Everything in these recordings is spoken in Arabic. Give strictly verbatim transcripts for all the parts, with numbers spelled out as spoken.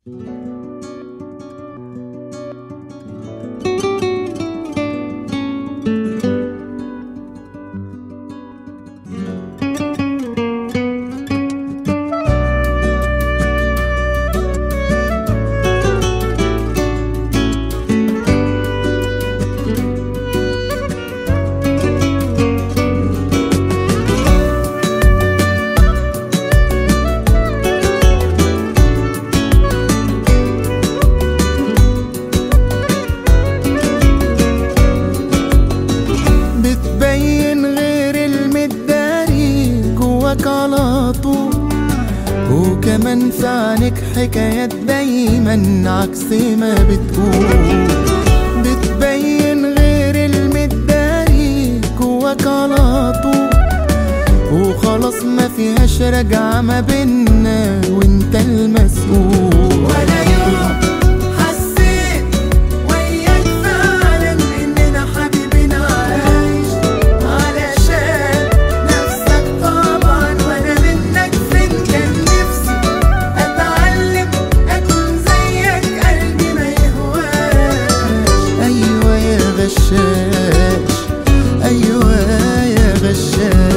على طول، وكمان في عينك حكايات دايما عكس ما بتقول. بتبين غير المداري جواك على طول، وخلاص ما فيهاش رجعة ما بينا وانت المسؤول. ولا يوم حسيت وياك فعلا اننا حبيبين عايش علشان نفسك طبعا، وانا منك فين كان نفسي اتعلم اكون زيك قلبي ما يهواش. ايوه يا غشاش، ايوه يا غشاش.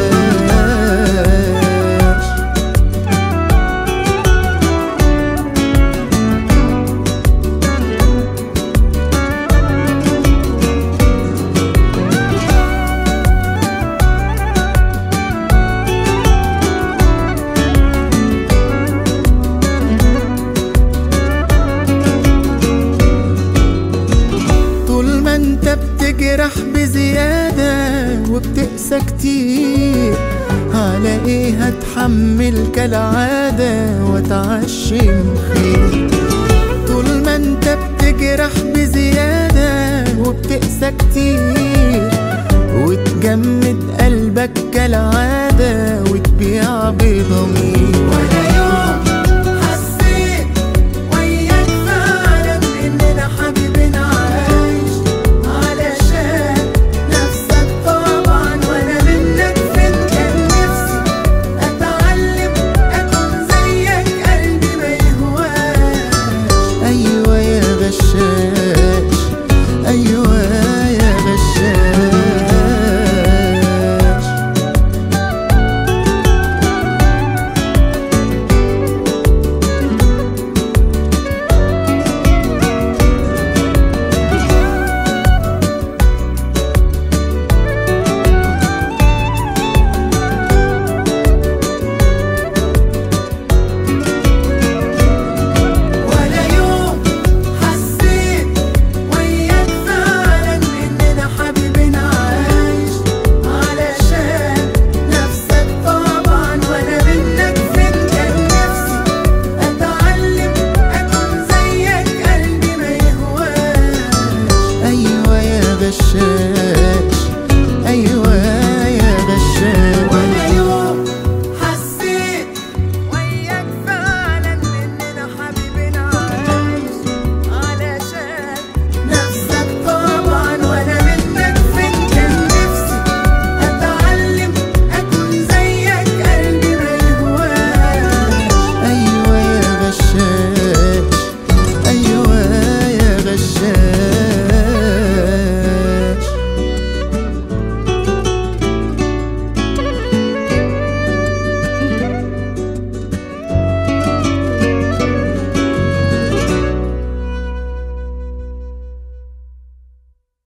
انت بتجرح بزيادة وبتقسى كتير، على ايه هتحمل كالعادة واتعشم خير؟ طول ما انت بتجرح بزيادة وبتقسى كتير، وتجمد قلبك كالعادة وتبيع بضمير.